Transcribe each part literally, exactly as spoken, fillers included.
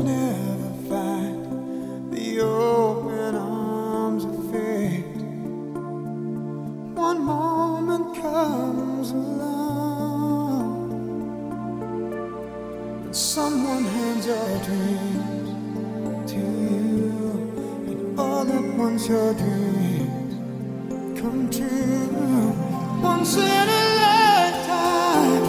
never find the open arms of fate. One moment comes along and someone hands your dreams to you, and all at once your dreams come true. Once in a lifetime,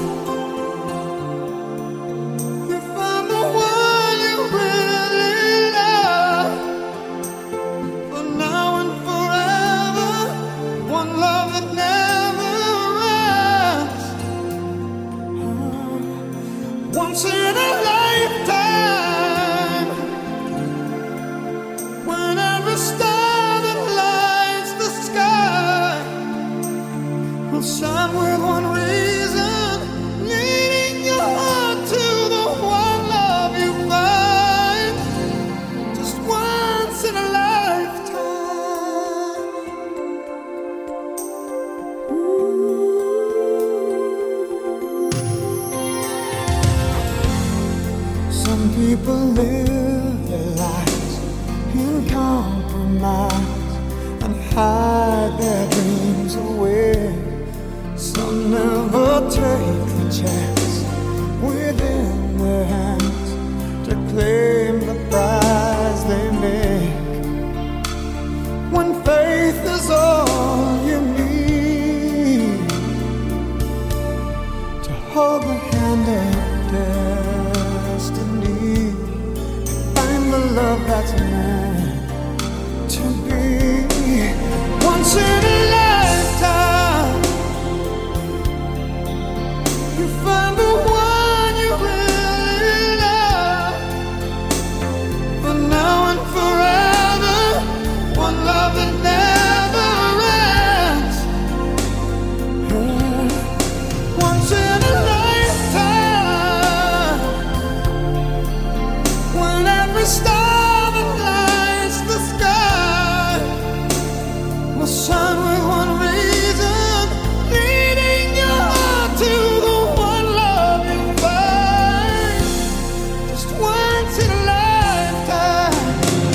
you find the one you really love. For now and forever, one love that never ends. Once in a lifetime, when every star that lights the sky will shine with one reason, leading your heart to the one love you find just once in a lifetime. Ooh. Some people live their lives in compromise and hide their dreams away. Some never take the chance within their hands to claim the prize they make. When faith is all you need to hold the hand of destiny, find the love that's meant to be. Once in a lifetime, you find the one you really love. For now and forever, one love that never ends. Yeah. Once in a lifetime, when every star that lights the sky will shine with one reason, leading your heart to the one love you find just once in a lifetime.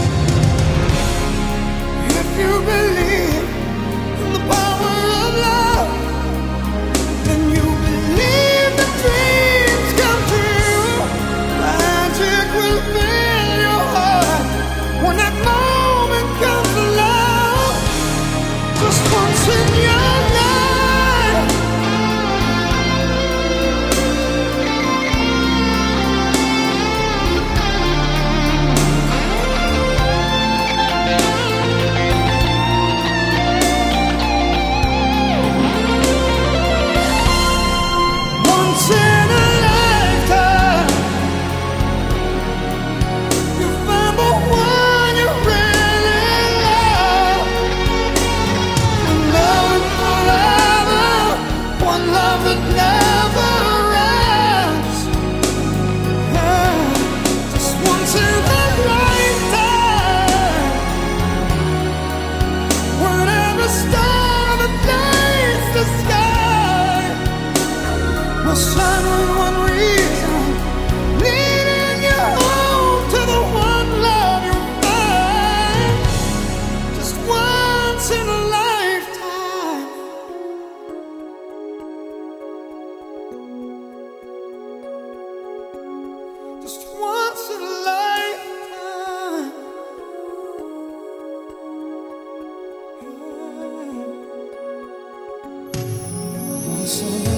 If you believe in the power of love, then you believe that dreams come true. Magic will fill your heart when that moment comes along, just once in your life. Once in a lifetime, you find the one you really love. And now and forever, one love that never ends. Yeah. Just once in a lifetime, when every star that lights the sky will shine with one reason, leading you home to the one love you find just once in a lifetime. Just once in a lifetime. Yeah. Once in a